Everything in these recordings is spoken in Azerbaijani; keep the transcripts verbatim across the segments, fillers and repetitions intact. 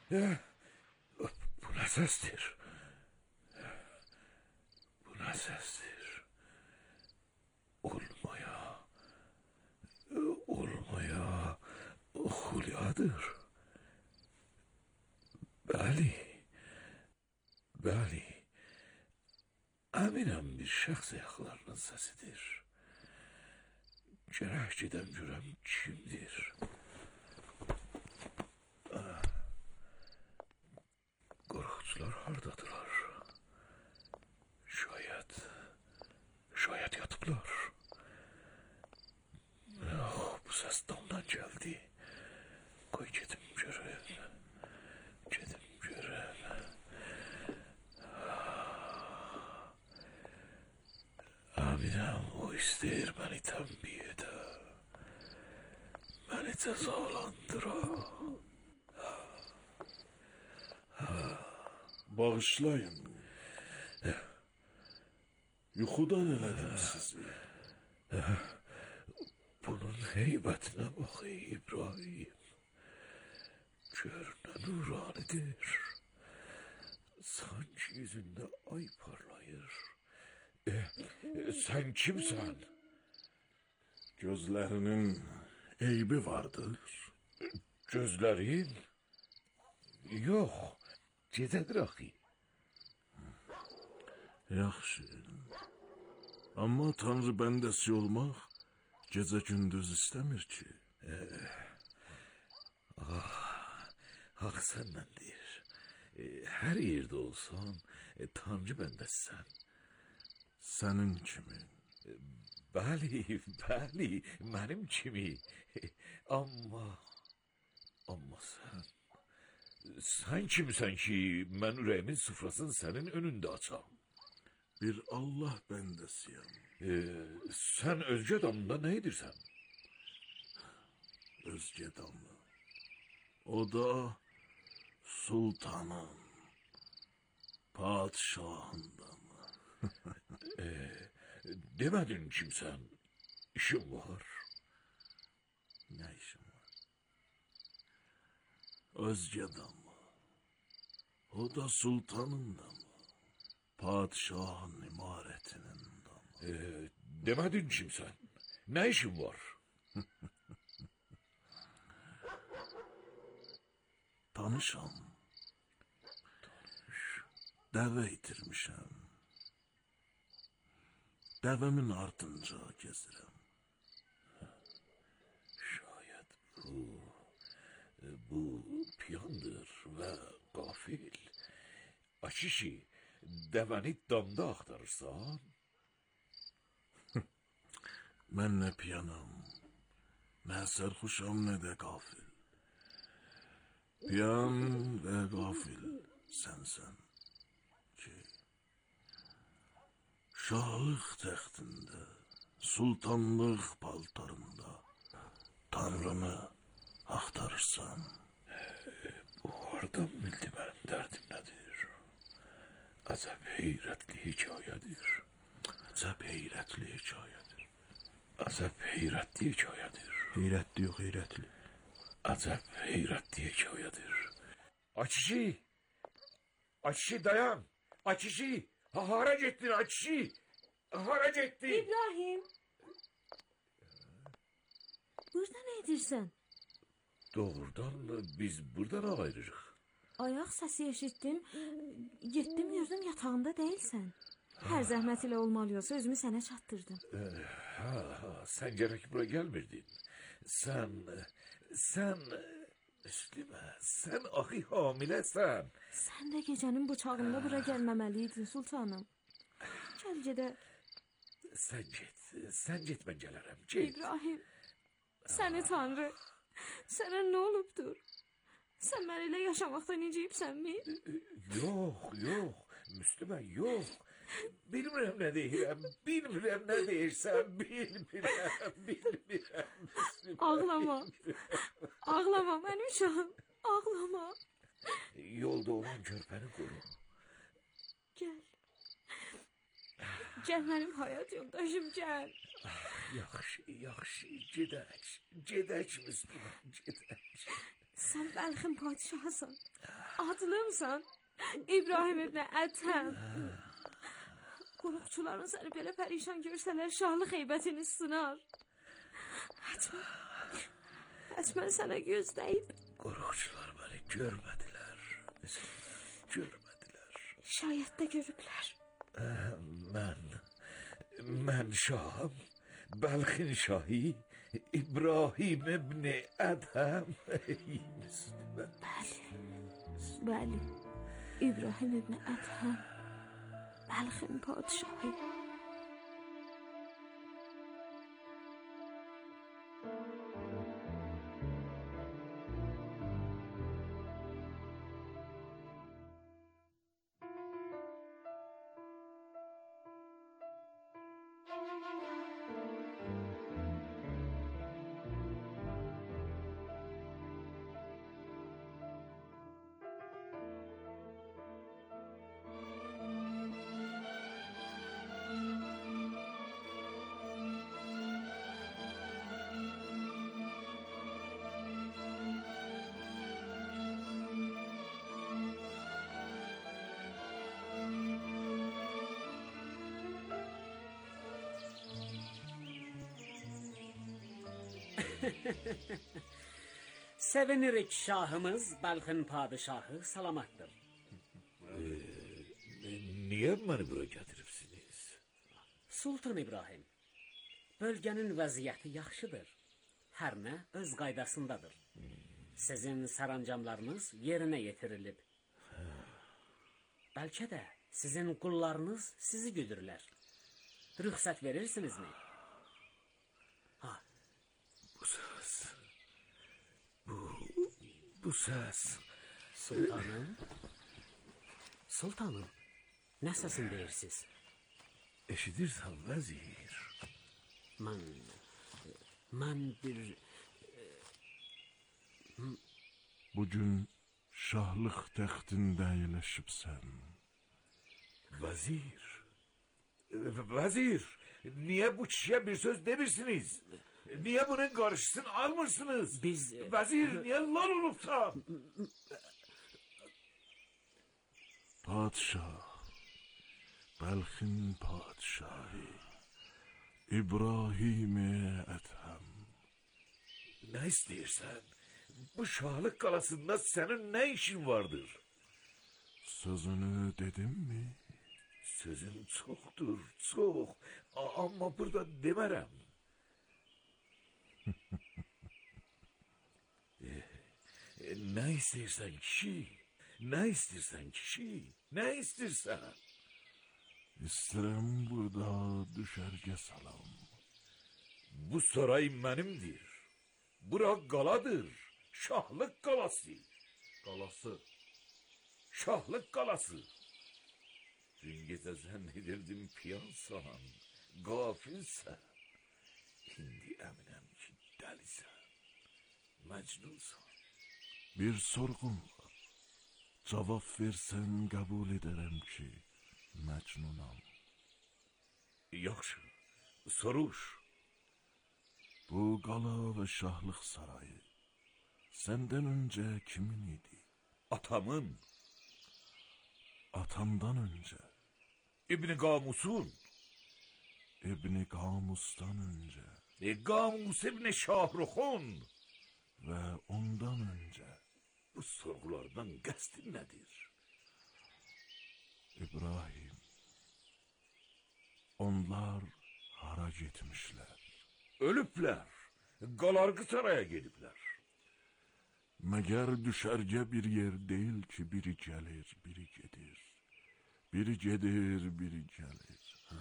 Bu nə səsdir? Bu nə səsdir? Olmaya, olmaya Xülyadır. Bəli, bəli. Əminəm bir şəxs ayaqlarının səsidir. Gərək gedəm görəm kimdir? Qorxucular hardadılar? Şayət, şayət yatıblar. Oh, bu səs damdan gəldi. Qoy gedim görüm. Gedim görüm. Əminəm o istəyir məni tənbih edə. Məni cəzalandıra. Bağışlayın. Yuxudan elədim sizi. Bunun heybətinə bax İbrahim. Gör nə nuranidir. Sanki yüzündə ay parlayır. E, sən kimsən? Gözlərinin eybi vardır. Gözlərin? Yox, gecədir axı. Yaxşı. Amma Tanrı bəndəsi olmaq gecə gündüz istəmir ki. E, ah, haqq səndəndir. E, hər yerdə olsan, e, Tanrı bəndəsən. Sənin kimi. E, bəli, bəli, mənim kimi. E, amma, amma sən... Sən kimsən ki, mən ürəyimin süfrasını sənin önündə açam? Bir Allah bəndəsiyəm. E, sən özgə damında nə edirsən? Özgə damı. O da sultanın, padişahın damı. e, demədin kimsən? İşin var. Nə işin var? Özgə damı. O da sultanın damı. Padişahın imarətinin damı. E, demədin kimsən? Nə işin var? Tanışam. Tanış. Dəvə itirmişəm. Dəvəmin ardınca gezirəm. Şayət bu, bu piyandır və qafil. Açişi, dəvəni damda axtarırsan? Mən nə piyanam, nə sərxuşam, nə də qafil. Piyan və qafil sənsən ki, şahlıq təxtində, sultanlıq paltarında Tanrını axtarırsan. Bu hardan bildi mənim dərdim nədir? Əcəb heyrətli hekayədir. Əcəb heyrətli hekayədir. Əcəb heyrətli hekayədir. Heyrətli yox, heyrətli. Əcəb heyrətli hekayədir. Açışı! Açışı dayan! Açışı! Hara getdin Açışı? Hara getdin? İbrahim! Burada nə edirsən? Doğrudan biz buradan ayrırıq. Ayaq səsi eşitdim. Getdim gördüm yatağında deyilsən. Hər zəhmət ilə olmalıysa özümü sənə çatdırdım. Ee, ha, ha, sən gərək bura gəlmirdin. Sən, sən, Müslümə, sən axı hamiləsən. Sən də gecənin bıçağında bura gəlməməliydin sultanım. Gəl gedə. Sən get, sən get mən gələrəm. Get. İbrahim, səni Tanrı, sənə nə olubdur? Sən mənimlə yaşamaqdan inciyibsənmi? Yox, yox, Müslümə, yox. Bilmirəm nə deyirəm, bilmirəm nə deyirsən, bilmirəm, bilmirəm, Müslümə. Ağlama, ağlama mənim uşağım, ağlama. Yolda olan körpəni qoru. Gəl, gəl mənim həyat yoldaşım, gəl. Yaxşı, yaxşı, gedək, gedək Müslümə, gedək. Sen Bəlxin padişahısan. Adlımsan. İbrahim ibn Ətəm. Qoruqçuların səni belə pərişan görsələr şahlıq heybətini sınar. Hətmən, hətmən sənə göz dəyib. Qoruqçular beni görmediler. Görmediler. Şayət də görüblər. Ben, ben şahım. Bəlxin şahi. İbrahim ibn Ədəm. Bəli, bəli. İbrahim ibn Ədəm. Bəlxin padişahı. Sevinirik şahımız Bəlxin padişahı salamattır. Niye beni buraya getiripsiniz? Sultan İbrahim, bölgenin vəziyyəti yaxşıdır. Hər nə öz qaydasındadır. Sizin sərəncamlarınız yerinə yetirilib. Bəlkə də sizin qullarınız sizi güdürlər. Rüxsət verirsinizmi? Ha, Bu ses. Bu, bu ses. sultanım. Sultanım, nə səsin deyirsiz? Eşidirsen vezir. Mən, mən bir... Bugün şahlıq təxtində əyləşibsən. Vezir. Vezir. Niye bu kişiye bir söz demirsiniz? Niye bunun karşısını almırsınız? Biz... Vezir niye lan olupsa? Padişah, Bəlxin padişahı, İbrahim-i Ətəm. Ne istiyorsan? Bu şahlık kalasında senin ne işin vardır? Sözünü dedim mi? Sözün çoktur, çok. A- Ama burada demerem. e, e, ne istiyorsan kişi? Ne istiyorsan kişi? Ne istiyorsan? İstərəm burada düşərgə salam. Bu saray benimdir. Bura kaladır. Şahlık kalası. Qalası. Şahlık kalası. Dün gece zannederdim piyansan, gafilsen. Şimdi eminim ki delisen, mecnunsan. Bir sorğum var. Cavab versən qəbul edərəm ki, məcnunam. Yaxşı, soruş. Bu qala və şahlıq sarayı səndən öncə kimin idi? Atamın, Atamdan öncə, İbni Gamus'un, İbni Qamusdan öncə e, Gamus İbni Şahrukh'un. və ondan öncə Bu sorgulardan qəsdin nedir? İbrahim. Onlar hara getmişlər? Ölüpler, Galargı saraya gelipler. Məgər düşərgə bir yer deyil ki, biri gəlir, biri gedir. Biri gedir, biri gəlir. Hə?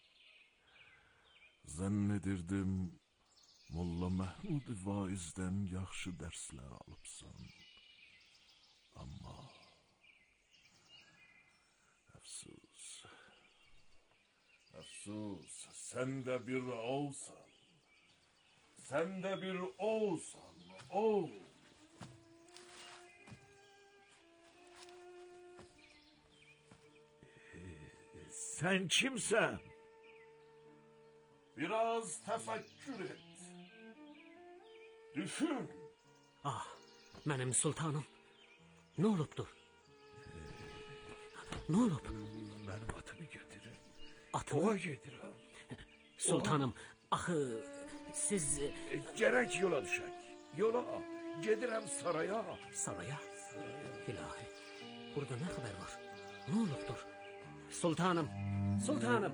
Zənn edirdim, Molla Məhmud vaizdən yaxşı dərslər alıbsan. Amma əfsus, əfsus, sən də bir oğsan. Sən də bir oğsan, oğ. Sen kimsen? Biraz təfəkkür et. Düşün. Ah, Mənim sultanım, nə olubdur? Nə olub? Mənim atımı getirin. Atımı? Ova gedirəm. Sultanım, axı siz E, Gərək yola düşək. Yola. Gedirəm saraya. saraya? İlahi, burada nə xəbər var? Nə olubdur? Sultanım, sultanım.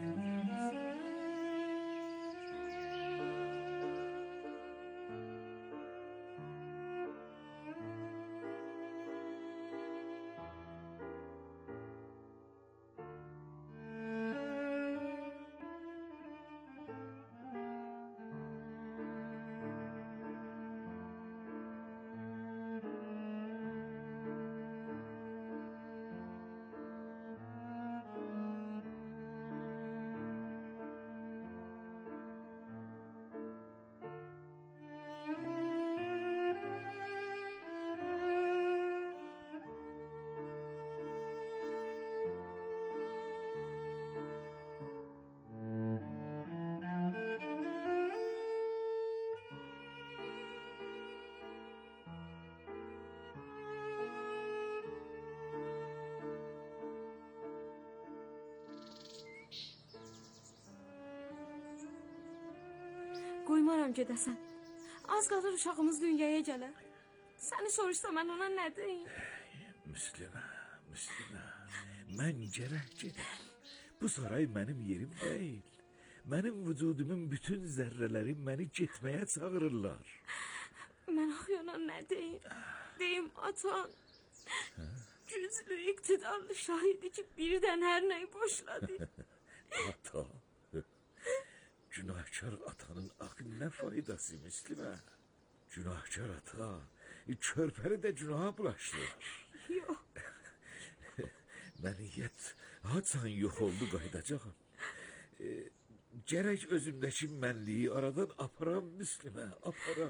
Qoymaram gedəsən. Az qalır uşağımız dünyaya gələr. Səni soruşsa mən ona nə deyim? Müslümə, Müslümə. Mən gərək gedim. Bu saray mənim yerim deyil. Mənim vücudumun bütün zərrələri məni getməyə çağırırlar. Mən axı ona nə deyim? Deyim atan. Güclü, iqtidarlı şahidi ki birdən hər nəyi boşladı. Ata. Günahkar atanın axı nə faydası Müslümə? Günahkar ata körpəni də günaha bulaşdırır. Yox. Məniyyət haçan yox oldu qaydacağım. E, gərək özümdəki mənliyi aradan aparam Müslümə, aparam.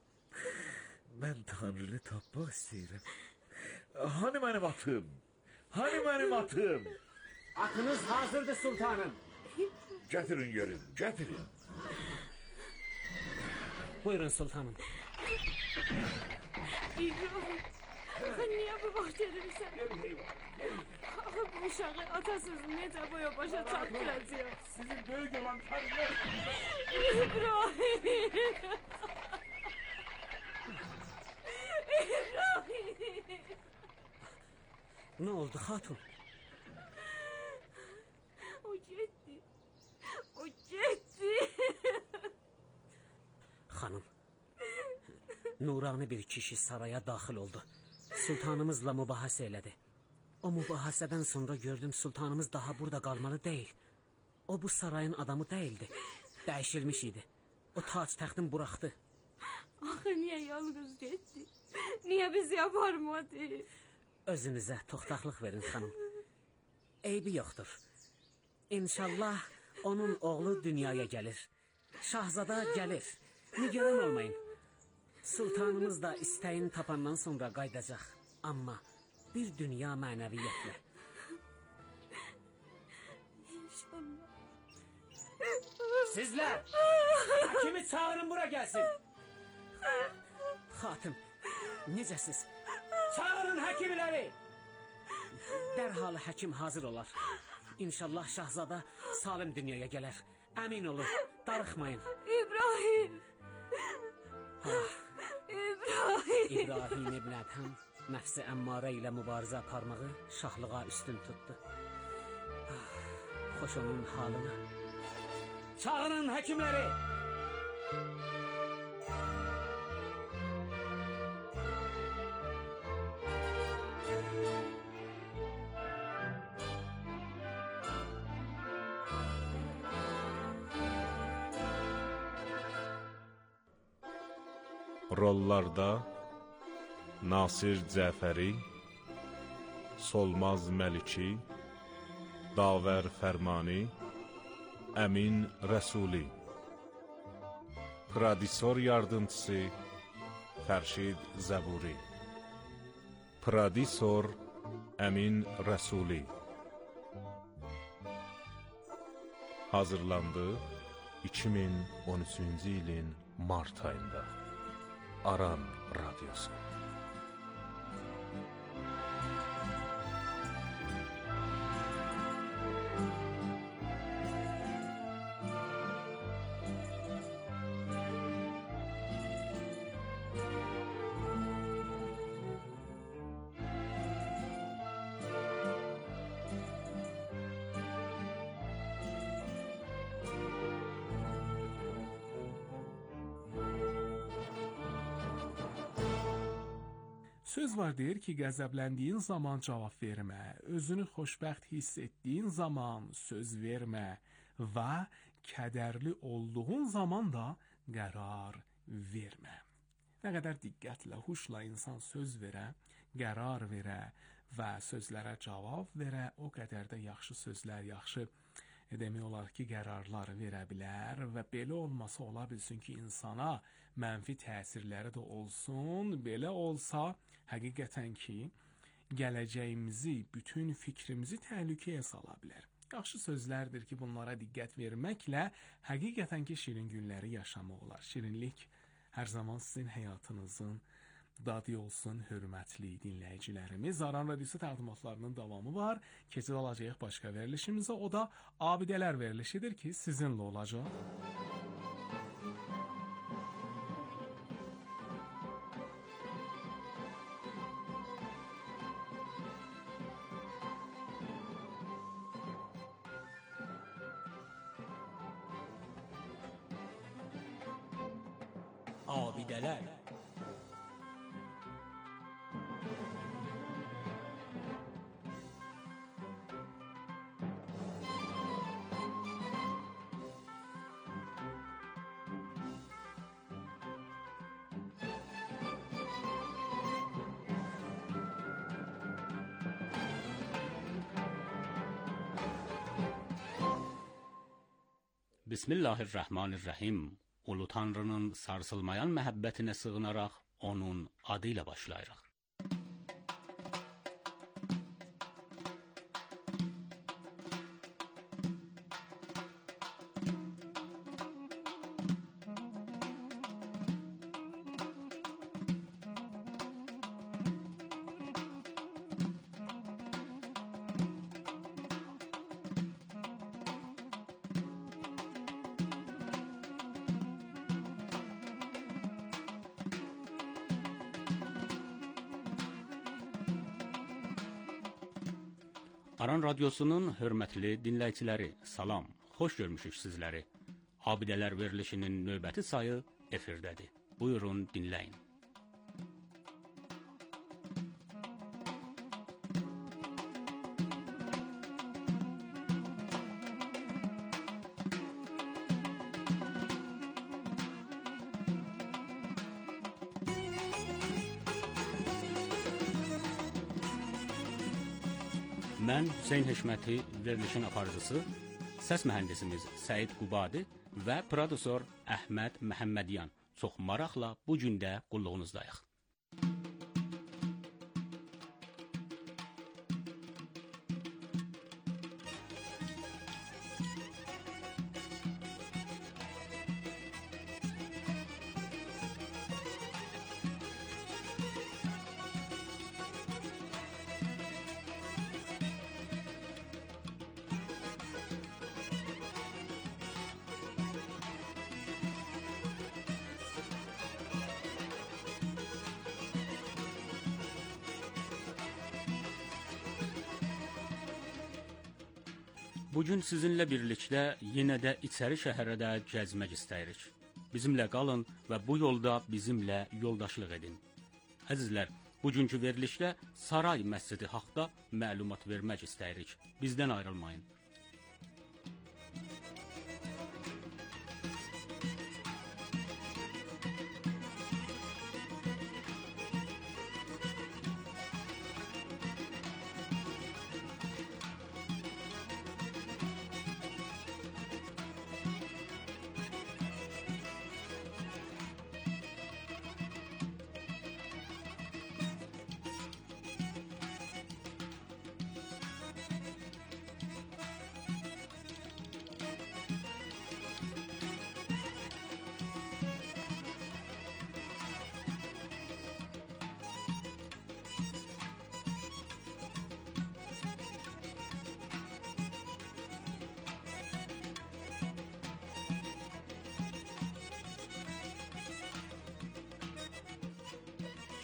Mən Tanrını tapmaq istəyirəm. Hani mənim atım? Hani mənim atım? Atınız hazırdır sultanım. Gətirin görün, gətirin. Buyurun sultanım. İbrahim. Axı niyə bu vaxt edirsən? Axı bu uşağı atasız necə boya başa çatdıracaq? Sizin böyük olan Tanrı. İbrahim. İbrahim. Nə oldu hatun? O getdi. O getdi. Xanım, nurani bir kişi saraya daxil oldu. Sultanımızla mübahisə elədi. O mübahisədən sonra gördüm sultanımız daha burada qalmalı deyil. O bu sarayın adamı değildi. Dəyişilmiş idi. O tac təxtini buraxdı. Axı niyə yalnız getdi? Niyə biz yaparmadı? Özünüzə toxtaqlıq verin xanım. Eybi yoxdur. İnşallah onun oğlu dünyaya gəlir. Şahzada gəlir. Nigaran olmayın. Sultanımız da istəyini tapandan sonra qaydacaq. Amma bir dünya mənəviyyətlə. İnşallah. Sizlər! Həkimi çağırın bura gəlsin. Xatım, necəsiz? Çağırın həkimləri! Dərhal həkim hazır olar. İnşallah şahzada salim dünyaya gələr. Əmin olun, darıxmayın. İbrahim. Ah, İbrahim. İbrahim ibn Ədhəm nəfsi əmmarə ilə mübarizə aparmağı şahlığa üstün tutdu. Ah, xoş onun halına. Çağırın həkimləri! Rollarda Nasir Cəfəri, Solmaz Məliki, Davər Fərmani, Əmin Rəsuli. Prodüsor yardımçısı Fərşid Zəburi. Prodüsor Əmin Rəsuli. Hazırlandı iki min on üçüncü ilin mart ayında. Aran Radyosu. Söz var deyir ki, qəzəbləndiyin zaman cavab vermə, özünü xoşbəxt hiss etdiyin zaman söz vermə və kədərli olduğun zaman da qərar vermə. Nə qədər diqqətlə, huşla insan söz verə, qərar verə və sözlərə cavab verə, o qədər də yaxşı sözlər, yaxşı demək olar ki, qərarlar verə bilər və belə olması ola bilsin ki, insana mənfi təsirləri də olsun. Belə olsa, həqiqətən ki, gələcəyimizi, bütün fikrimizi təhlükəyə sala bilər. Yaxşı sözlərdir ki, bunlara diqqət verməklə həqiqətən ki, şirin günləri yaşamaq olar. Şirinlik hər zaman sizin həyatınızın dadı olsun, hörmətli dinləyicilərimiz. Aran Radyosu təqdimatlarının davamı var. Keçid alacağıq başqa verilişimizə. O da Abidələr verilişidir ki, sizinlə olacaq. Abidələr. Bismillahirrahmanirrahim. Ulu Tanrının sarsılmayan məhəbbətinə sığınaraq onun adıyla başlayırıq. Aran Radyosu'nun hörmətli dinləyiciləri, salam, xoş görmüşük sizləri. Abidələr verilişinin növbəti sayı efirdədir. Buyurun, dinləyin. Mən Hüseyn Heşməti, verilişin aparıcısı, səs mühəndisimiz Səid Qubadi və prodüsor Əhməd Məhəmmədyan. Çox maraqla bu gün də qulluğunuzdayıq. Bugün sizinlə birlikdə yenə də içəri şəhərdə gəzmək istəyirik. Bizimlə qalın və bu yolda bizimlə yoldaşlıq edin. Əzizlər, bugünkü verilişdə Saray Məscidi haqda məlumat vermək istəyirik. Bizdən ayrılmayın.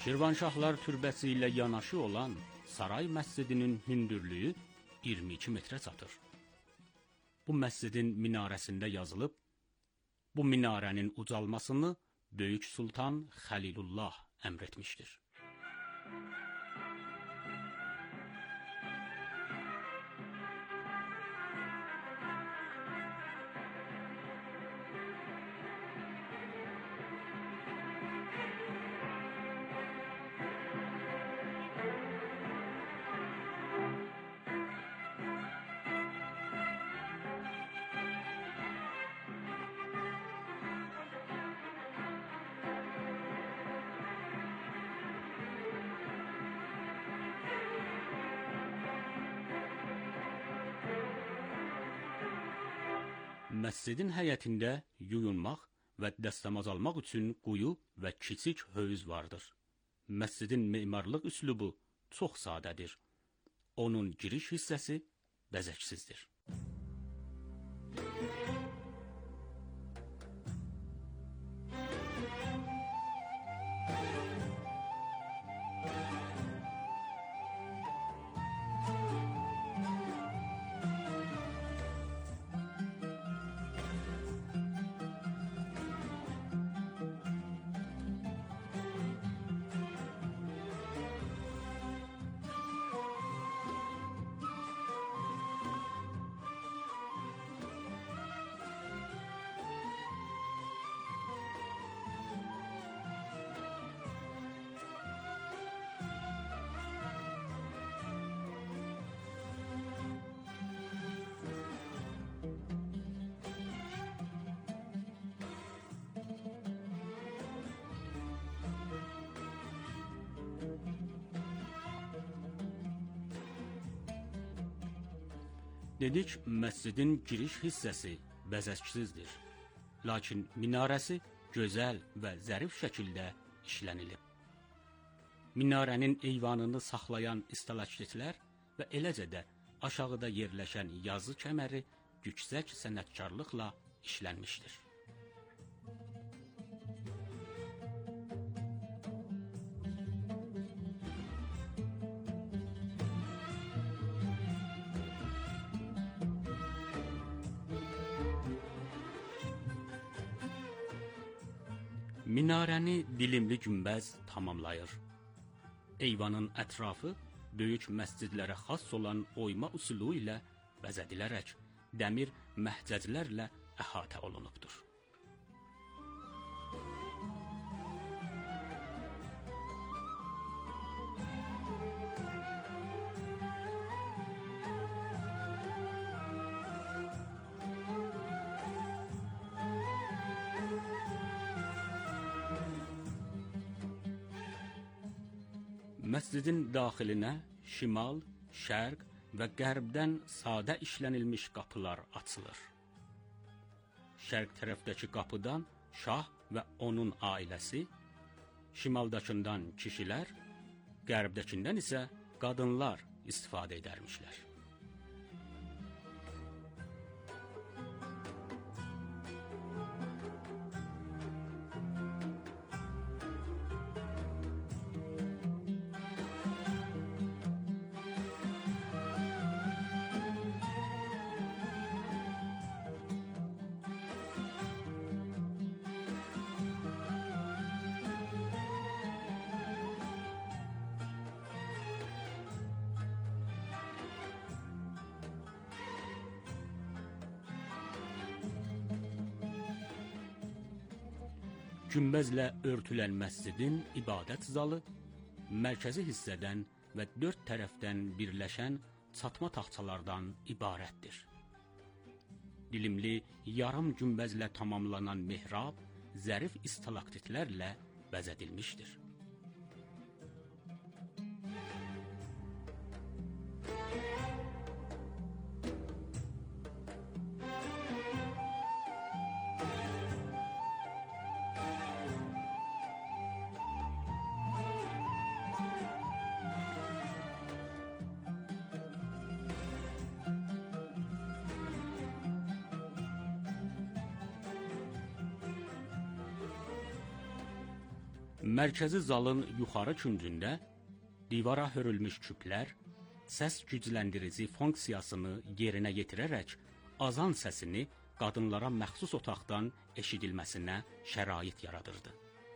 Şirvanşahlar türbəsi ilə yanaşı olan saray məscidinin hündürlüyü iyirmi iki metrə çatır. Bu məscidin minarəsində yazılıb, bu minarənin ucalmasını Böyük Sultan Xəlilullah əmr etmişdir. Məscidin həyətində yuyunmaq və dəstəmaz almaq üçün quyu və kiçik hövz vardır. Məscidin memarlıq üslubu çox sadədir. Onun giriş hissəsi bəzəksizdir. Dedik, məscidin giriş hissəsi bəzəksizdir. Lakin minarəsi gözəl və zərif şəkildə işlənilib. Minarənin eyvanını saxlayan istalaktitlər və eləcə də aşağıda yerləşən yazı kəməri yüksək sənətkarlıqla işlənmişdir. Minarəni dilimli günbəz tamamlayır. Eyvanın ətrafı böyük məscidlərə xas olan oyma üsulu ilə bəzədilərək dəmir məhcəclərlə əhatə olunubdur. Məscidin daxilinə şimal, şərq və qərbdən sadə işlənilmiş qapılar açılır. Şərq tərəfdəki qapıdan şah və onun ailəsi, şimaldakından kişilər, qərbdəkindən isə qadınlar istifadə edərmişlər. Günbəzlə örtülən məscidin ibadət zalı mərkəzi hissədən və dörd tərəfdən birləşən çatma taxtalardan ibarətdir. Dilimli yarım günbəzlə tamamlanan mihrab zərif istalaktitlərlə bəzədilmişdir. Mərkəzi zalın yuxarı küncündə divara hörülmüş küplər səs gücləndirici funksiyasını yerinə yetirərək azan səsini qadınlara məxsus otaqdan eşidilməsinə şərait yaradırdı.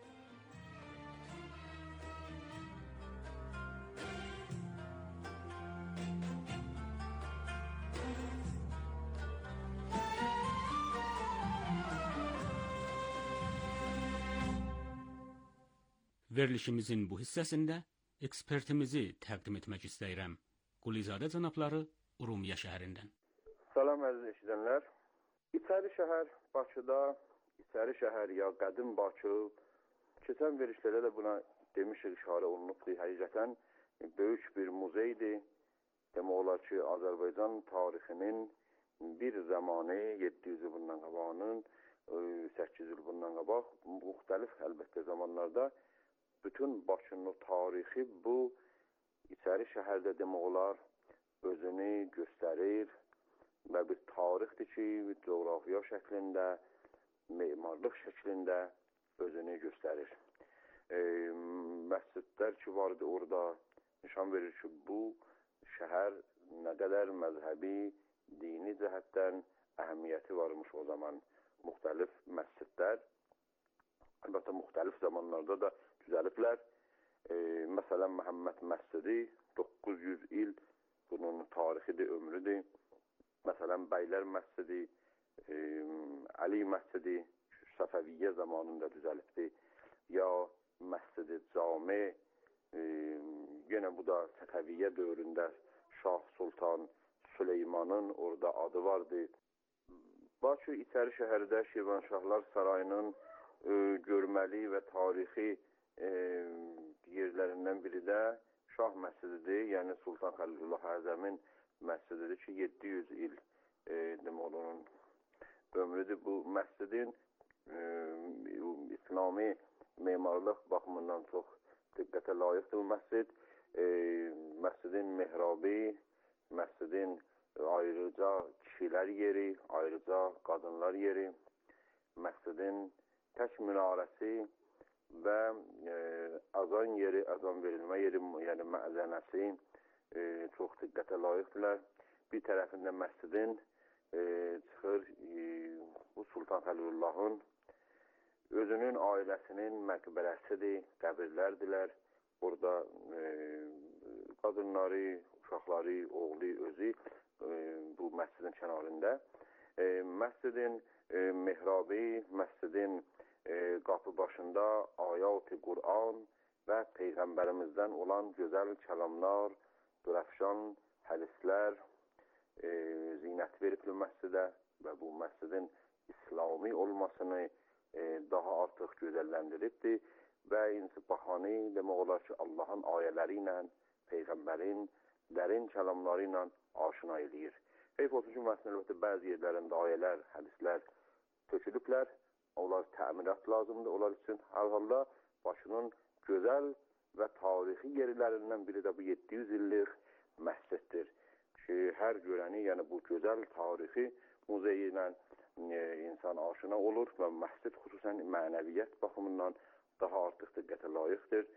Verilişimizin bu hissəsində ekspertimizi təqdim etmək istəyirəm. Qulizadə cənabları Urumiyyə şəhərindən. Salam əziz eşidənlər. İçəri şəhər Bakıda, İçəri şəhər ya Qədim Bakı, keçən verilişlərdə də buna demişik, işarə olunubdur. Həqiqətən böyük bir muzeydir. Demək olar ki, Azərbaycan tarixinin bir zamanı, yeddi yüz il bundan qabağının, səkkiz il bundan qabaq, müxtəlif əlbəttə zamanlarda bütün Bakının tarixi bu İçəri şəhərdə demək olar özünü göstərir və bir tarixdir ki, coğrafiya şəklində, memarlıq şəklində özünü göstərir. E, məscidlər ki vardı orada nişan verir ki, bu şəhər nə qədər məzhəbi, dini cəhətdən əhəmiyyəti varmış o zaman. Müxtəlif məscidlər, əlbəttə müxtəlif zamanlarda da düzəliblər. E, məsələn, Məhəmməd məscidi doqquz yüz il bunun tarixidir, ömrüdür. Məsələn, Bəylər məscidi, e, Əli məscidi Səfəviyyə zamanında düzəlibdir. Ya məscidi cami, e, yenə bu da Səfəviyyə dövründə Şah Sultan Süleymanın orada adı vardı. Bakı İçəri şəhərdə Şirvanşahlar Sarayının e, görməli və tarixi e, yerlərindən biri də Şah məscididir, yəni Sultan Xəlilullah Əzəmin məscididir ki, yeddi yüz il e, demək onun ömrüdür. Bu məscidin e, İslami memarlıq baxımından çox diqqətə layiqdir bu məscid. E, məscidin mehrabi, məscidin ayrıca kişilər yeri, ayrıca qadınlar yeri, məscidin tək minarəsi və e, azan yeri, azan verilmə yeri, yəni məzənəsi e, çox diqqətə layiqdirlər. Bir tərəfində məscidin e, çıxır e, bu Sultan Xəlilullahın özünün ailəsinin məqbərəsidir, qəbirlərdilər. Orada e, qadınları, uşaqları, oğlu, özü e, bu məscidin kənarında. E, məscidin e, mehrabi, məscidin e, qapı başında ayat-ı Qur'an və Peyğəmbərimizdən olan gözəl kəlamlar, dürəfşan, hədislər e, zinət veribdir məscidə və bu məscidin İslami olmasını e, daha artıq gözəlləndiribdir və insibahani demək olar ki, Allahın ayələri ilə, Peyğəmbərin dərin kəlamları ilə aşina eləyir. Heyf olsun ki, məsələn, bəzi yerlərində ayələr, hədislər tökülüblər, onlar təmirat lazımdır, onlar üçün hər halda Bakının gözəl və tarixi yerlərindən biri də bu yeddi yüz illik məsciddir ki, hər görəni, yəni bu gözəl tarixi muzeyi ilə e, insan aşina olur və məscid xüsusən mənəviyyət baxımından daha artıq diqqətə layiqdir.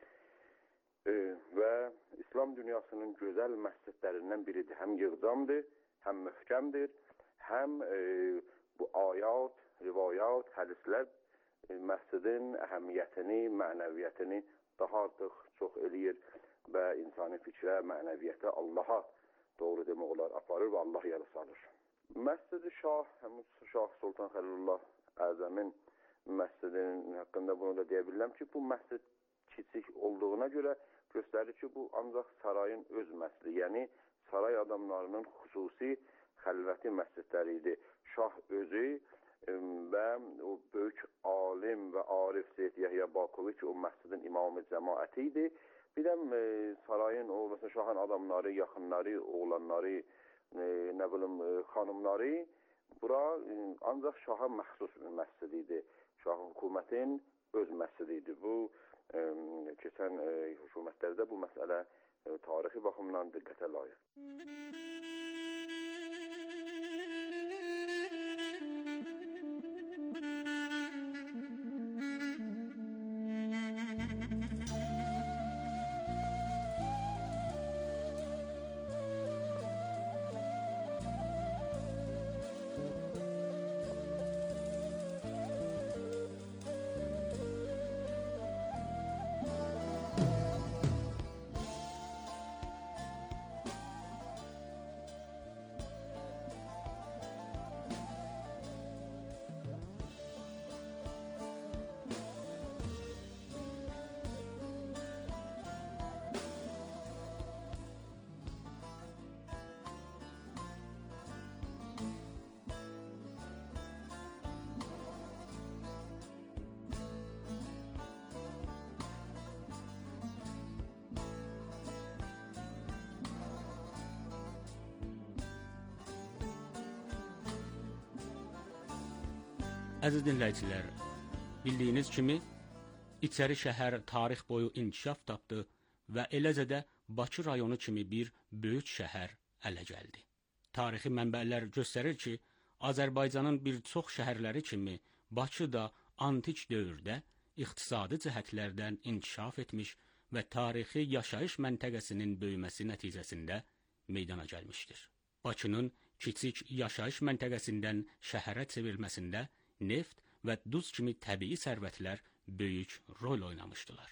E, və İslam dünyasının gözəl məscidlərindən biridir. Həm yığcamdır, həm möhkəmdir, həm e, bu ayat, rivayat, hədislər e, məscidin əhəmiyyətini, mənəviyyətini daha artıq çox eləyir və insani fikrə, mənəviyyətə, Allaha doğru demək olar aparır və Allah yada salır. Məscid-i Şah, həmin Şah Sultan Xəlilullah Əzəmin məscidinin haqqında bunu da deyə bilirəm ki, bu məscid kiçik olduğuna görə göstərir ki, bu ancaq sarayın öz məscidi, yəni saray adamlarının xüsusi xəlvəti məscidləri idi. Şah özü və o böyük alim və arif Seyyid Yəhya Bakovi ki, o məscidin imamı cəmaəti idi. Bir də e, sarayın, o məsələn, şahın adamları, yaxınları, oğlanları, e, nə bilim, e, xanımları bura e, ancaq şaha məxsus bir məscid idi. Şahın hökumətin öz məscidi idi. Bu, e, keçən e, hökumətlərdə bu məsələ e, tarixi baxımdan diqqətə layiq. Əziz dinləyicilər, bildiyiniz kimi İçəri şəhər tarix boyu inkişaf tapdı və eləcə də Bakı rayonu kimi bir böyük şəhər ələ gəldi. Tarixi mənbələr göstərir ki, Azərbaycanın bir çox şəhərləri kimi Bakı da antik dövrdə iqtisadi cəhətlərdən inkişaf etmiş və tarixi yaşayış məntəqəsinin böyüməsi nəticəsində meydana gəlmişdir. Bakının kiçik yaşayış məntəqəsindən şəhərə çevrilməsində neft və duz kimi təbii sərvətlər böyük rol oynamışdılar.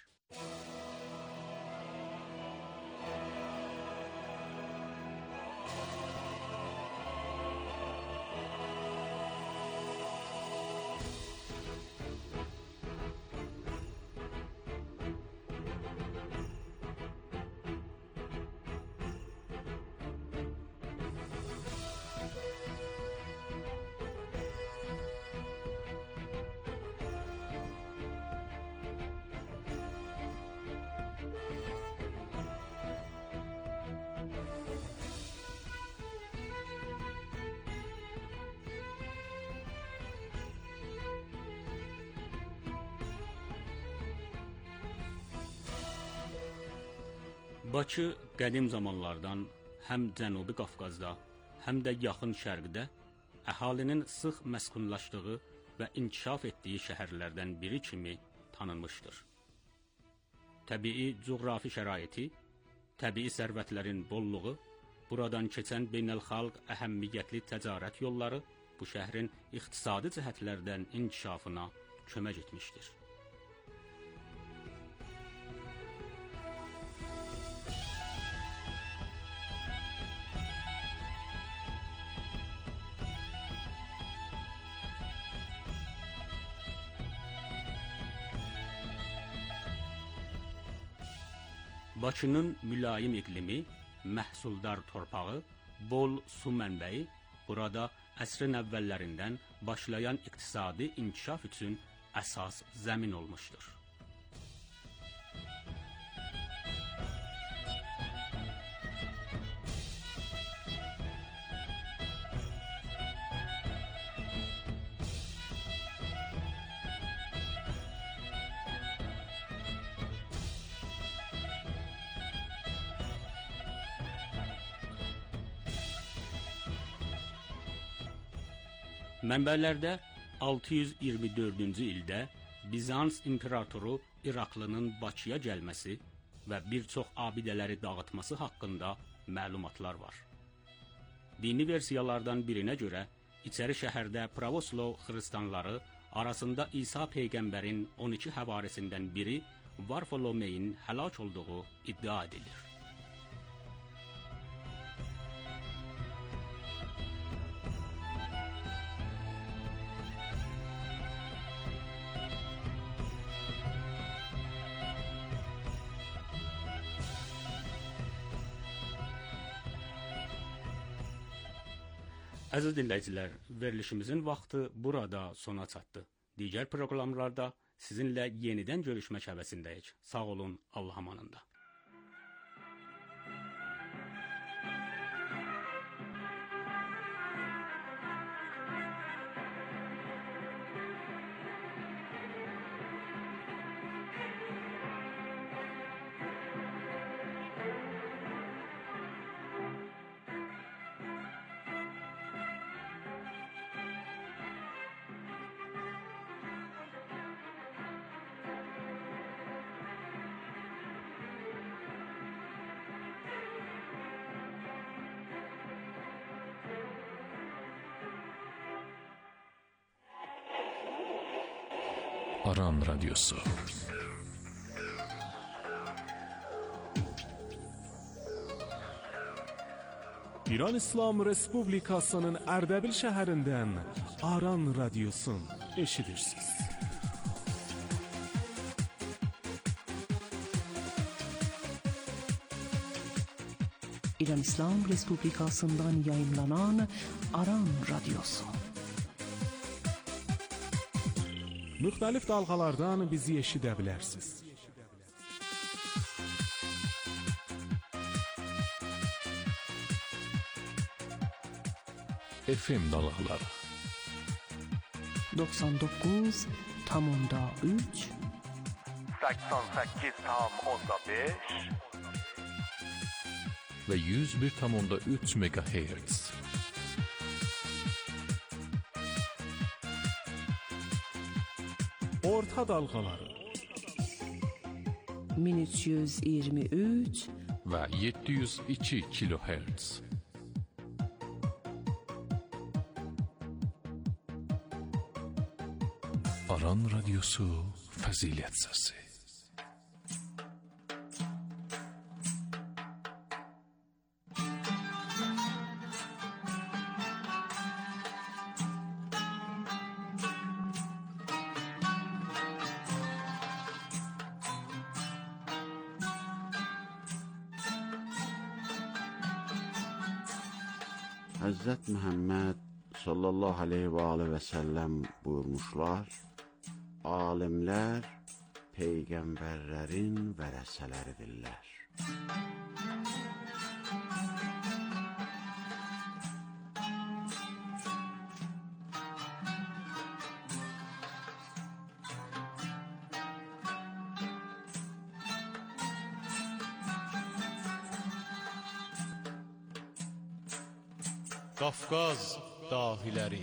Bakı qədim zamanlardan həm Cənubi Qafqazda, həm də yaxın şərqdə əhalinin sıx məskunlaşdığı və inkişaf etdiyi şəhərlərdən biri kimi tanınmışdır. Təbii coğrafi şəraiti, təbii sərvətlərin bolluğu, buradan keçən beynəlxalq əhəmiyyətli ticarət yolları bu şəhrin iqtisadi cəhətlərdən inkişafına kömək etmişdir. Bakının mülayim iqlimi, məhsuldar torpağı, bol su mənbəyi burada əsrin əvvəllərindən başlayan iqtisadi inkişaf üçün əsas zəmin olmuşdur. Mənbələrdə altı yüz iyirmi dördüncü ildə Bizans imperatoru İraqlının Bakıya gəlməsi və bir çox abidələri dağıtması haqqında məlumatlar var. Dini versiyalardan birinə görə İçəri şəhərdə Pravoslav xristianları arasında İsa peyğəmbərin on iki həvarisindən biri Varfolomeyin həlak olduğu iddia edilir. Əziz dinləyicilər, verilişimizin vaxtı burada sona çatdı. Digər proqramlarda sizinlə yenidən görüşmək həvəsindəyik. Sağ olun, Allah amanında. Aran Radyosu. İran İslam Respublikasının Ərdəbil şəhərindən Aran Radyosun eşidirsiniz. İran İslam Respublikasından yayımlanan Aran Radyosu. Müxtəlif dalğalardan bizi eşidə bilərsiniz. F M dalğaları doksan dokuz tam onda üç seksen sekiz tam onda beş ve yüz bir tam onda üç megahertz. Orta dalgaları bin üç yüz iyirmi üç ve yedi yüz iki kilohertz. Aran Radyosu Fazilet Sesi. Həzrət Məhəmməd sallallahu aleyhi və aleyhi və səlləm buyurmuşlar, alimlər peyğəmbərlərin vərəsələridirlər. Qafqaz dahiləri.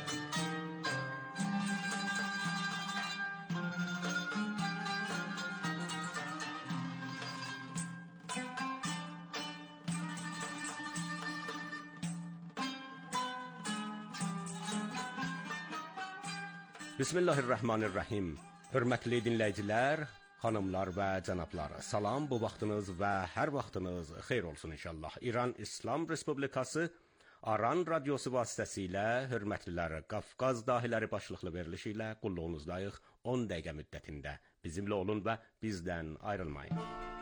Bismillahirrahmanirrahim. Hörmətli dinləyicilər, xanımlar və cənablar, salam, bu vaxtınız və hər vaxtınız xeyr olsun inşallah. İran İslam Respublikası Aran Radyosu vasitəsilə hörmətlilər Qafqaz dahiləri başlıqlı verilişi ilə qulluğunuzdayıq. on dəqiqə müddətində bizimlə olun və bizdən ayrılmayın.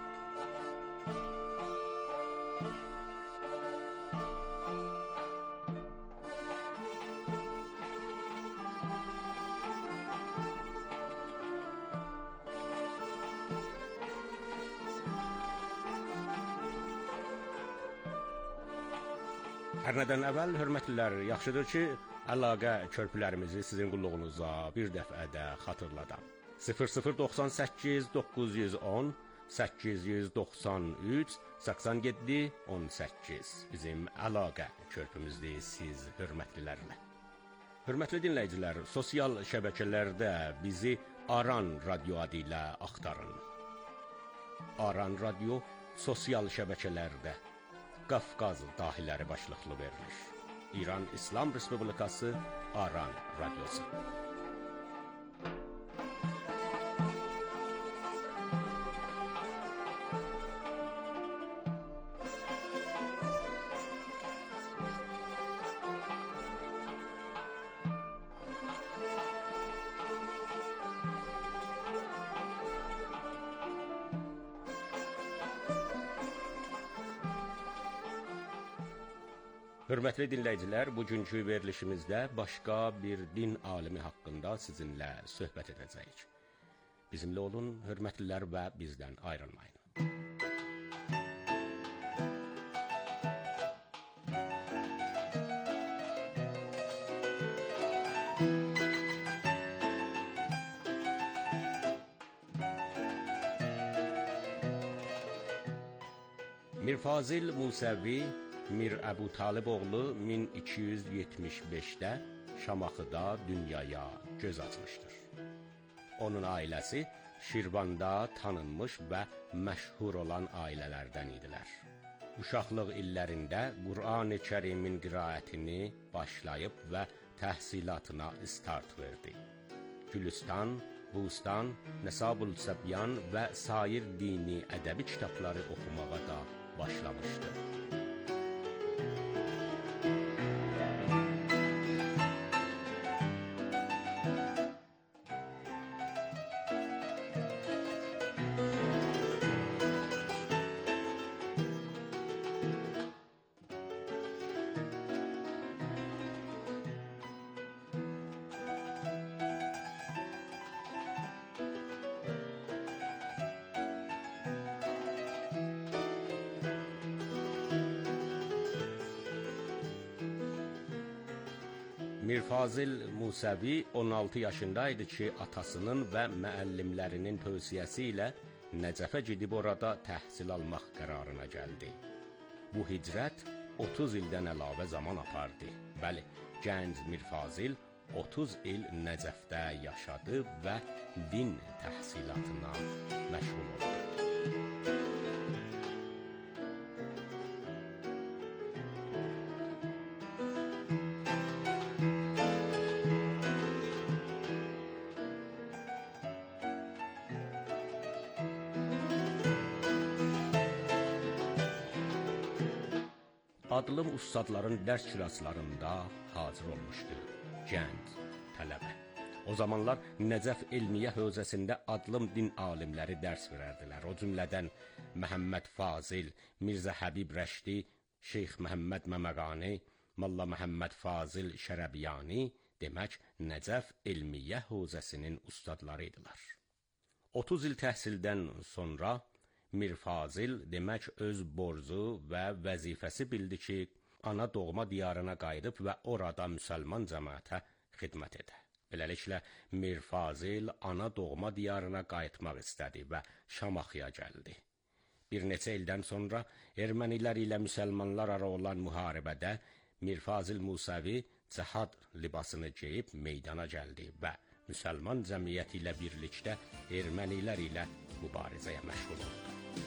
Hər nədən əvvəl, hörmətlilər, yaxşıdır ki, əlaqə körpülərimizi sizin qulluğunuza bir dəfə də xatırladam. sıfır sıfır doxsan səkkiz doqquz yüz on səkkiz yüz doxsan üç səksən yeddi on səkkiz bizim əlaqə körpümüzdür siz hörmətlilərlə. Hörmətli dinləyicilər, sosial şəbəkələrdə bizi Aran Radyo adı ilə axtarın. Aran Radyo sosial şəbəkələrdə Qafqaz dahiləri başlıqlı veriliş. İran İslam Respublikası Aran Radyosu. Hörmətli dinləyicilər, bugünkü verilişimizdə başqa bir din alimi haqqında sizinlə söhbət edəcəyik. Bizimlə olun, hörmətlilər, və bizdən ayrılmayın. Mirfazil Musəvi Mir Əbu Talib oğlu min iki yüz yetmiş beşdə Şamaxıda dünyaya göz açmışdır. Onun ailəsi Şirvanda tanınmış və məşhur olan ailələrdən idilər. Uşaqlıq illərində Qur'an-ı Kərimin qiraətini başlayıb və təhsilatına start verdi. Gülüstan, Bustan, Nesabul Səbyan və sair dini ədəbi kitabları oxumağa da başlamışdı. Mir Fazil Musavi on altı yaşındaydı ki, atasının və müəllimlərinin tövsiyəsi ilə Nəcəfə gedib orada təhsil almaq qərarına gəldi. Bu hicrət otuz ildən əlavə zaman apardı. Bəli, gənc Mir Fazil otuz il Nəcəfdə yaşadı və din təhsilatına məşğul oldu. Adlım ustadların dərs kilaslarında hazır olmuşdu. Gənc, tələbə. O zamanlar Nəcəf Elmiyə Hövzəsində adlım din alimləri dərs verərdilər. O cümlədən Məhəmməd Fazil, Mirzə Həbib Rəşdi, Şeyx Məhəmməd Məməqani, Molla Məhəmməd Fazil Şərəbiyani, demək Nəcəf Elmiyə Hövzəsinin ustadları idilər. otuz il təhsildən sonra Mir Fazil demək öz borcu və vəzifəsi bildi ki, ana doğma diyarına qayıdıb və orada müsəlman cəmaətə xidmət edə. Beləliklə, Mir Fazil ana doğma diyarına qayıtmaq istədi və Şamaxıya gəldi. Bir neçə ildən sonra ermənilər ilə müsəlmanlar ara olan müharibədə Mir Fazil Musavi cihad libasını geyib meydana gəldi və müsəlman cəmiyyəti ilə birlikdə ermənilər ilə mübarizəyə məşğul oldu.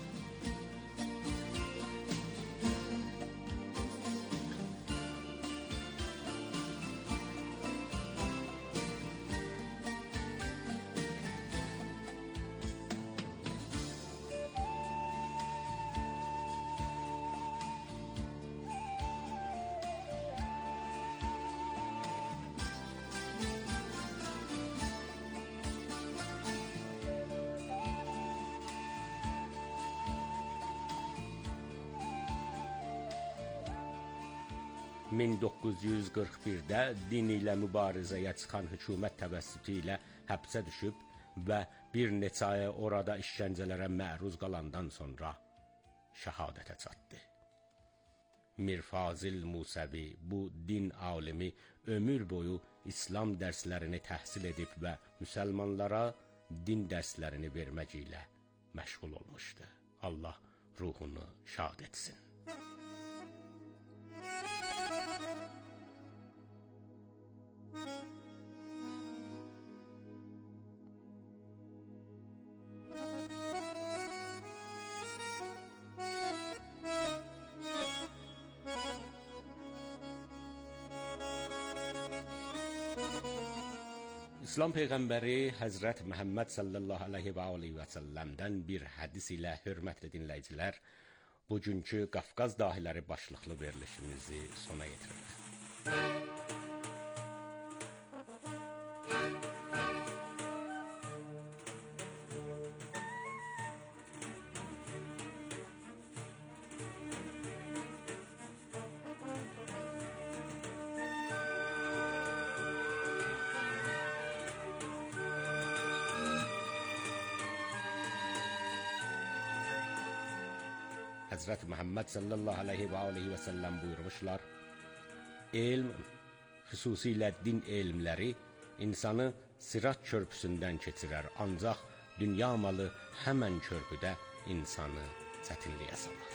min doqquz yüz qırx birdə din ilə mübarizəyə çıxan hökumət təvəssütü ilə həbsə düşüb və bir neçə ay orada işgəncələrə məruz qalandan sonra şəhadətə çatdı. Mir Fazil Musavi, bu din alimi ömür boyu İslam dərslərini təhsil edib və müsəlmanlara din dərslərini vermək ilə məşğul olmuşdu. Allah ruhunu şad etsin. İslam Peyğəmbəri Həzrət Məhəmməd sallallahu aleyhi və aleyhi və səlləmdən bir hədis ilə hörmətli dinləyicilər, bugünkü Qafqaz dahiləri başlıqlı verilişimizi sona yetiririk. Həzrət Məhəmməd sallallahu aleyhi və aleyhi və səlləm buyurmuşlar, elm, xüsusilə din elmləri insanı sirat körpüsündən keçirər, ancaq dünya malı həmən körpüdə insanı çətinliyə salar.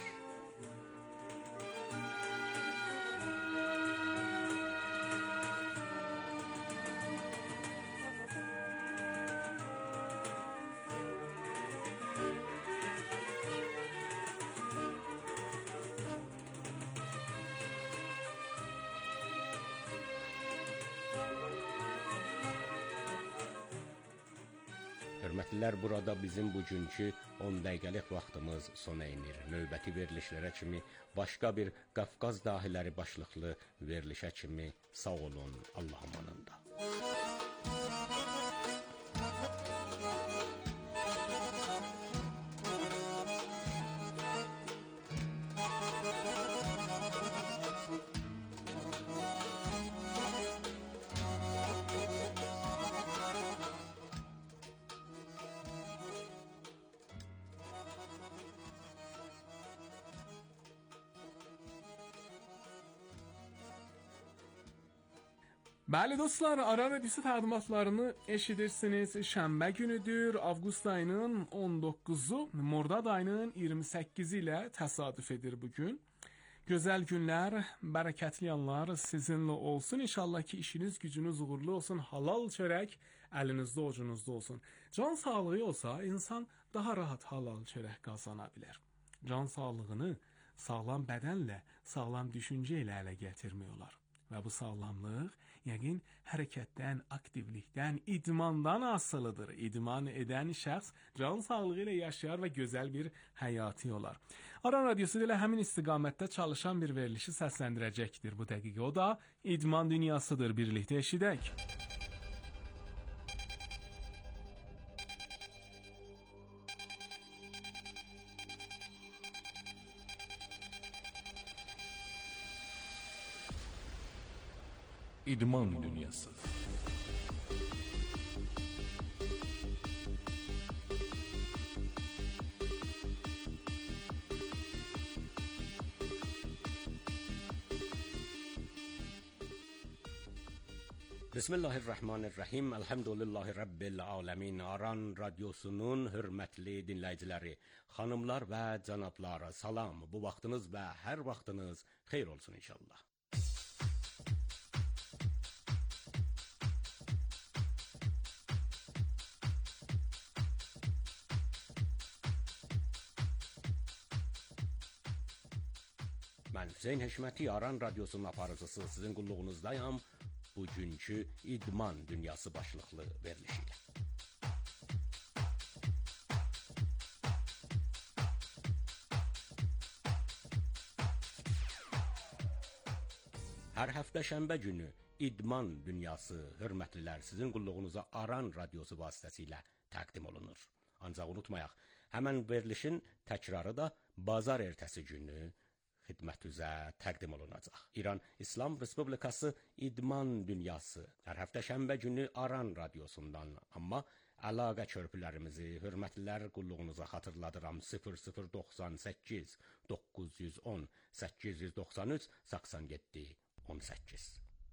Hörmətlilər, burada bizim bugünkü on dəqiqəlik vaxtımız sona inir. Növbəti verilişlərə kimi, başqa bir Qafqaz dahiləri başlıqlı verilişə kimi sağ olun, Allah amanında. Bəli dostlar, Aran Radiosu təqdimatlarını eşidirsiniz. Şənbə günüdür, avqust ayının on doqquzu, Mordad ayının iyirmi səkkizi ilə təsadüf edir bugün. Gözəl günlər, bərəkətli anlar sizinlə olsun. İnşallah ki işiniz, gücünüz uğurlu olsun. Halal çörək əlinizdə, ocuunuzda olsun. Can sağlığı olsa insan daha rahat halal çörək qazana bilər. Can sağlığını sağlam bədənlə, sağlam düşüncə ilə ələ gətirmək olar. Və bu sağlamlıq yəqin hərəkətdən, aktivlikdən, idmandan asılıdır. İdman edən şəxs can sağlığı ilə yaşayar və gözəl bir həyatı olar. Aran Radiosu ilə həmin istiqamətdə çalışan bir verilişi səsləndirəcəkdir bu dəqiqə. O da idman dünyasıdır. Birlikdə eşidək. İdman dünyası. Bismillahirrahmanirrahim. Elhamdülillahi Rabbil alemin. Aran Radyosu'nun hürmetli dinləyiciləri, xanımlar və cənablar, salam. Bu vaxtınız və hər vaxtınız xeyir olsun inşallah. Mən Hüseyn Həşməti, Aran Radyosu'nun aparıcısı, sizin qulluğunuzdayam bugünkü idman dünyası başlıqlı verilişiyle. Hər həftə şənbə günü idman dünyası, hörmətlilər, sizin qulluğunuza Aran Radyosu vasitəsilə təqdim olunur. Ancaq unutmayaq, həmən verilişin təkrarı da bazar ertəsi günü xidmətinizə təqdim olunacaq. İran İslam Respublikası İdman Dünyası hər həftə şənbə günü Aran Radyosundan, amma əlaqə körpülərimizi hörmətlilər qulluğunuza xatırladıram. sıfır sıfır doxsan səkkiz doqquz yüz on səkkiz yüz doxsan üç səksən yeddi on səkkiz.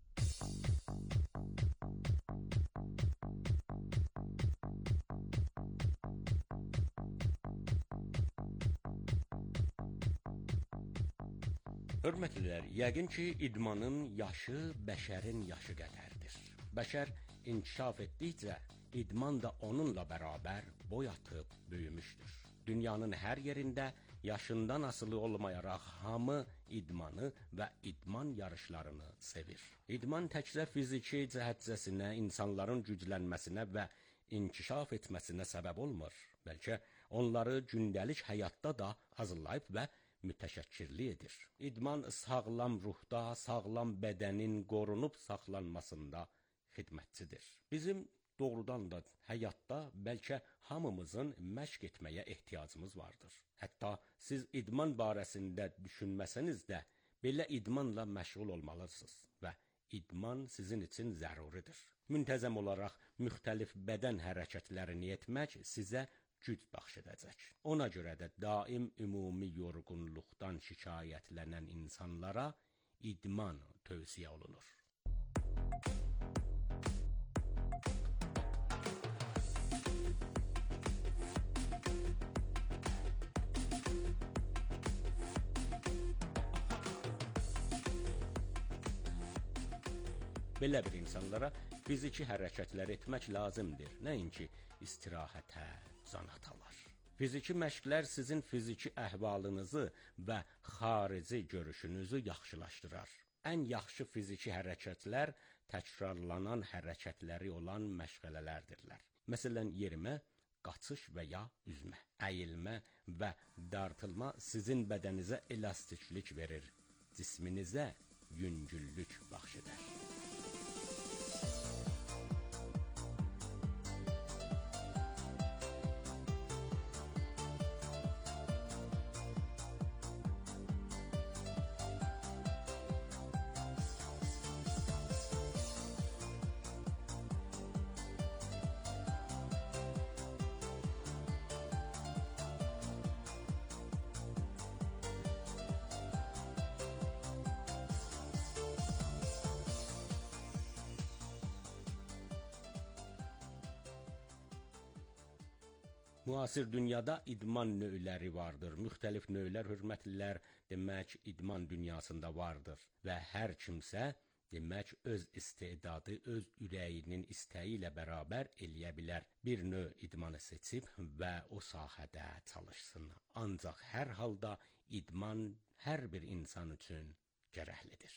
Hörmətlilər, yəqin ki, idmanın yaşı bəşərin yaşı qədərdir. Bəşər inkişaf etdikcə, idman da onunla bərabər boy atıb böyümüşdür. Dünyanın hər yerində yaşından asılı olmayaraq hamı idmanı və idman yarışlarını sevir. İdman təkcə fiziki cəhətcəsinə, insanların güclənməsinə və inkişaf etməsinə səbəb olmur. Bəlkə onları gündəlik həyatda da hazırlayıb və mütəşəkkirlik edir. İdman sağlam ruhda, sağlam bədənin qorunub saxlanmasında xidmətçidir. Bizim doğrudan da həyatda bəlkə hamımızın məşq etməyə ehtiyacımız vardır. Hətta siz idman barəsində düşünməsəniz də, belə idmanla məşğul olmalısınız və idman sizin üçün zəruridir. Müntəzəm olaraq müxtəlif bədən hərəkətlərini etmək sizə güc bəxş edəcək. Ona görə də daim ümumi yorğunluqdan şikayətlənən insanlara idman tövsiyə olunur. Belə bir insanlara fiziki hərəkətlər etmək lazımdır. Nəinki istirahətə, can atalar. Fiziki məşqlər sizin fiziki əhvalınızı və xarici görüşünüzü yaxşılaşdırar. Ən yaxşı fiziki hərəkətlər təkrarlanan hərəkətləri olan məşğələlərdirlər. Məsələn, yerimə, qaçış və ya üzmə, əyilmə və dartılma sizin bədənizə elastiklik verir, cisminizə yüngüllük bəxş edər. Müasir dünyada idman növləri vardır. Müxtəlif növlər, hörmətlilər, demək idman dünyasında vardır və hər kimsə demək öz istedadı, öz ürəyinin istəyi ilə bərabər eləyə bilər. Bir növ idmanı seçib və o sahədə çalışsın. Ancaq hər halda idman hər bir insan üçün gərəklidir.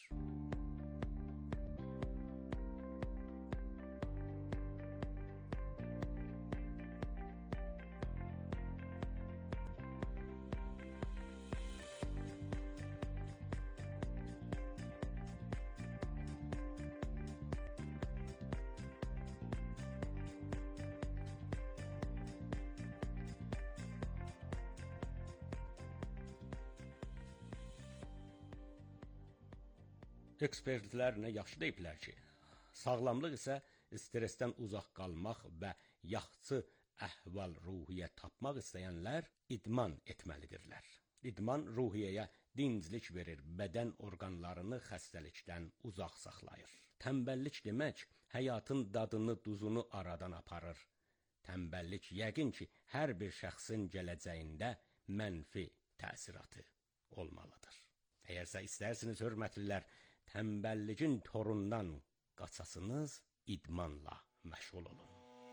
Ekspertlər nə yaxşı deyiblər ki, sağlamlıq isə stressdən uzaq qalmaq və yaxşı əhval-ruhiyyə tapmaq istəyənlər idman etməlidirlər. İdman ruhiyyəyə dinclik verir, bədən orqanlarını xəstəlikdən uzaq saxlayır. Tənbəllik demək, həyatın dadını, duzunu aradan aparır. Tənbəllik yəqin ki, hər bir şəxsin gələcəyində mənfi təsiratı olmalıdır. Əgərsə istərsiniz, hörmətlilər, tənbəlliyin torundan qaçasınız, idmanla məşğul olun.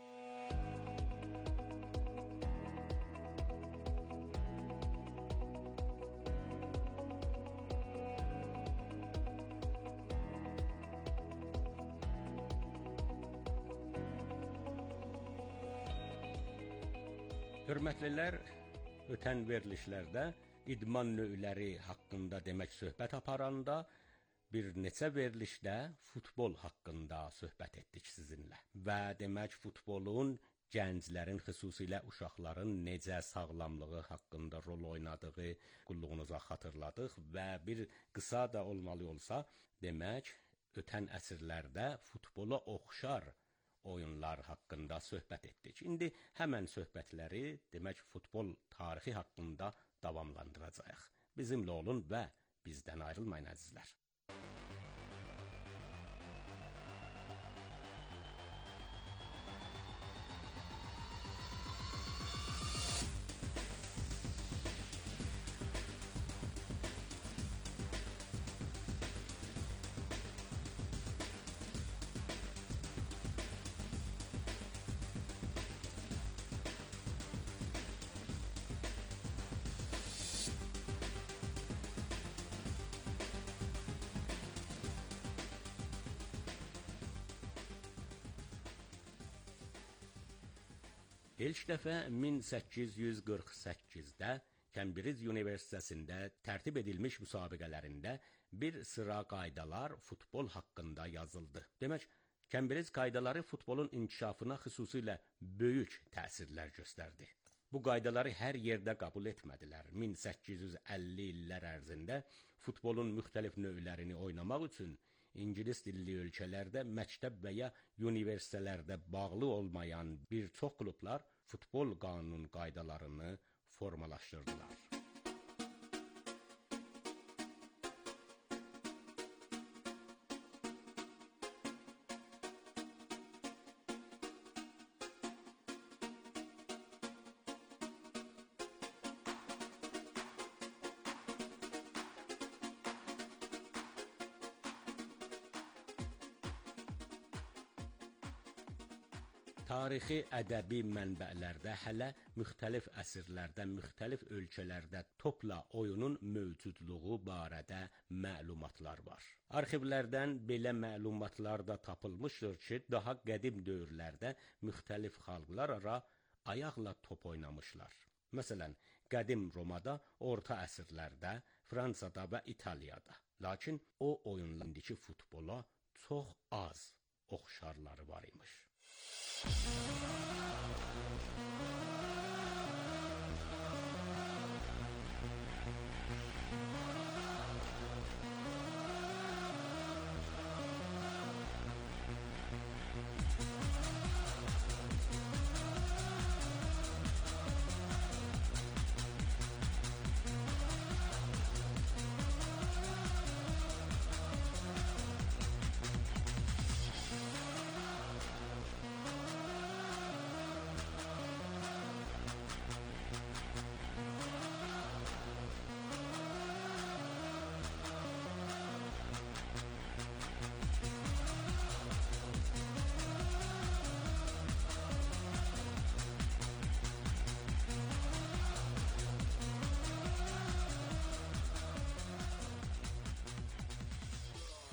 Hörmətlilər, ötən verilişlərdə idman növləri haqqında demək söhbət aparanda bir neçə verilişdə futbol haqqında söhbət etdik sizinlə və demək futbolun gənclərin, xüsusilə uşaqların necə sağlamlığı haqqında rol oynadığı qulluğunuza xatırladıq və bir qısa da olmalı olsa, demək ötən əsrlərdə futbola oxşar oyunlar haqqında söhbət etdik. İndi həmən söhbətləri demək futbol tarixi haqqında davamlandıracağıq. Bizimlə olun və bizdən ayrılmayın əzizlər. İlk dəfə min səkkiz yüz qırx səkkizdə Cambridge Universitetində tərtib edilmiş müsabiqələrində bir sıra qaydalar futbol haqqında yazıldı. Demək, Cambridge qaydaları futbolun inkişafına xüsusilə böyük təsirlər göstərdi. Bu qaydaları hər yerdə qəbul etmədilər. min səkkiz yüz əlli illər ərzində futbolun müxtəlif növlərini oynamaq üçün İngilis dilli ölkələrdə məktəb və ya universitetlərdə bağlı olmayan bir çox klublar futbol qanun qaydalarını formalaşdırdılar. Tarixi ədəbi mənbələrdə hələ müxtəlif əsrlərdə, müxtəlif ölkələrdə topla oyunun mövcudluğu barədə məlumatlar var. Arxivlərdən belə məlumatlar da tapılmışdır ki, daha qədim dövrlərdə müxtəlif xalqlar ara ayaqla top oynamışlar. Məsələn, qədim Romada, orta əsrlərdə, Fransada və İtaliyada. Lakin o oyunlarındakı futbola çox az oxşarları var imiş.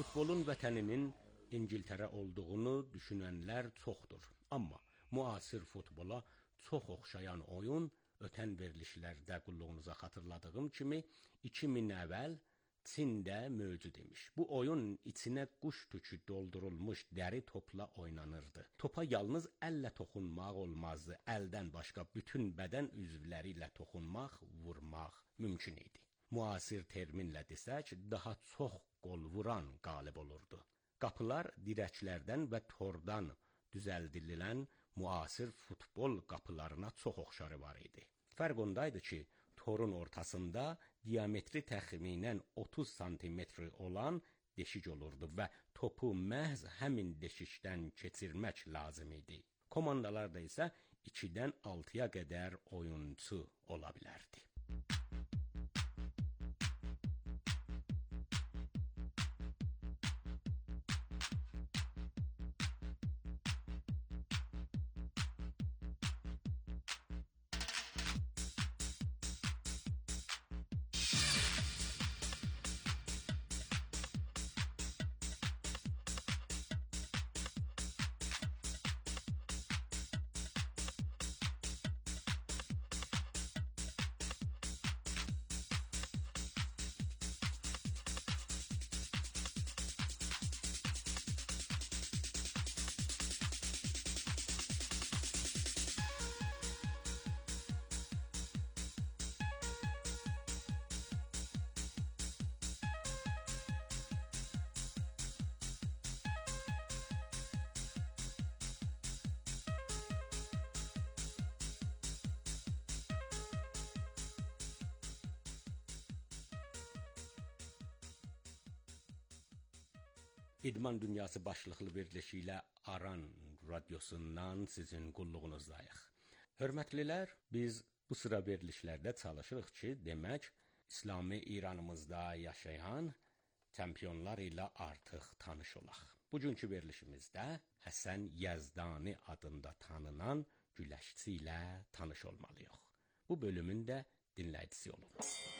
Futbolun vətəninin İngiltərə olduğunu düşünənlər çoxdur. Amma müasir futbola çox oxşayan oyun ötən verilişlərdə qulluğunuza xatırladığım kimi iki min əvvəl Çində mövcud imiş. Bu oyun içinə quş tükü doldurulmuş dəri topla oynanırdı. Topa yalnız əllə toxunmaq olmazdı. Əldən başqa bütün bədən üzvləri ilə toxunmaq, vurmaq mümkün idi. Müasir terminlə desək, daha çox qol vuran qalib olurdu. Qapılar dirəklərdən və tordan düzəldilən müasir futbol qapılarına çox oxşarı var idi. Fərq ondaydı ki, torun ortasında diametri təxminən otuz santimetr olan deşik olurdu və topu məhz həmin deşikdən keçirmək lazım idi. Komandalarda isə ikidən altıya qədər oyunçu ola bilərdi. İdman Dünyası başlıqlı verilişi ilə Aran radiosundan sizin qulluğunuzdayıq. Hörmətlilər, biz bu sıra verilişlərdə çalışırıq ki, demək, İslami İranımızda yaşayan çempionlar ilə artıq tanış olaq. Bugünkü verilişimizdə Həsən Yəzdani adında tanınan güləşçi ilə tanış olmalıyıq. Bu bölümün də dinləyicisi olun.